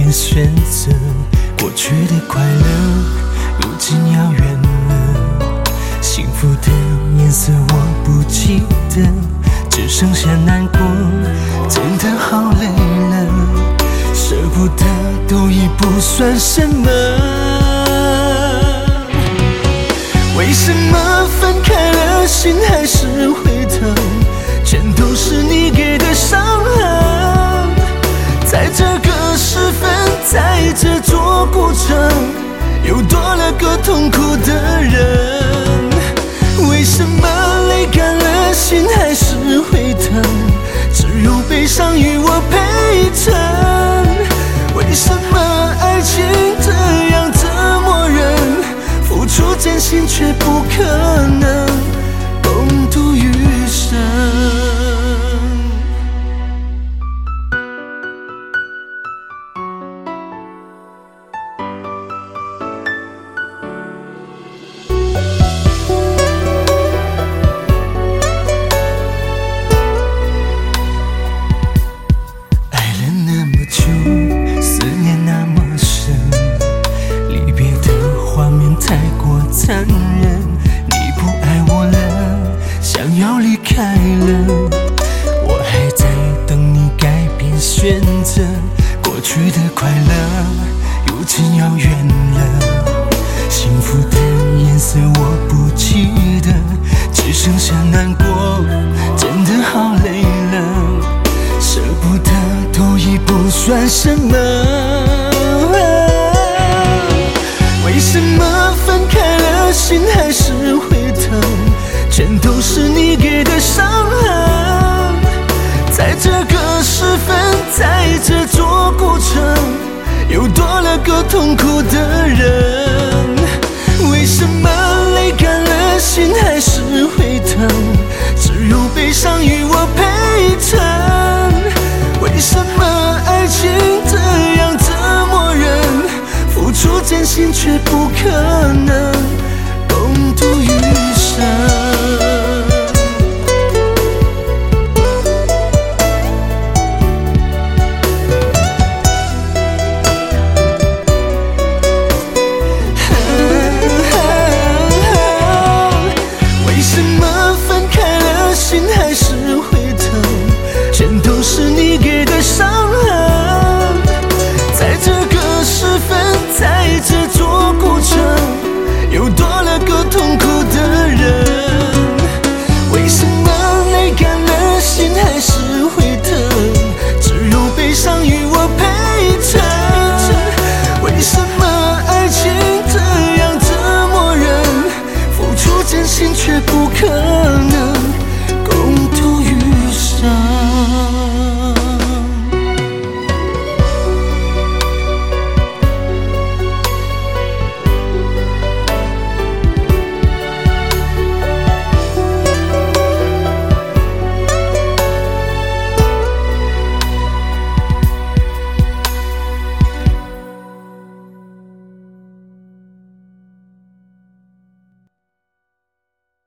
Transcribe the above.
变选择，过去的快乐如今遥远了，幸福的颜色我不记得，只剩下难过，真的好累了，舍不得都已不算什么。为什么分开了心还是会疼，全都是你给的伤痕，在这个时分，在这座古城，又多了个痛苦的人。为什么泪干了心还是会疼，只有悲伤与我陪衬。为什么爱情这样折磨人，付出真心却不可能共度余生。思念那么深，离别的画面太过残忍。你不爱我了，想要离开了，我还在等你改变选择。过去的快乐，如今遥远了，幸福的颜色我不记得，只剩下难过，真的好累了，舍不得都已不算什么。为什么分开了心还是会疼，全都是你给的伤痕，在这个时分，在这座古城，又多了个痛苦的人。为什么泪干了心还是会疼，只有悲伤与我陪衬。为什么爱情这样折磨人，付出真心却不可能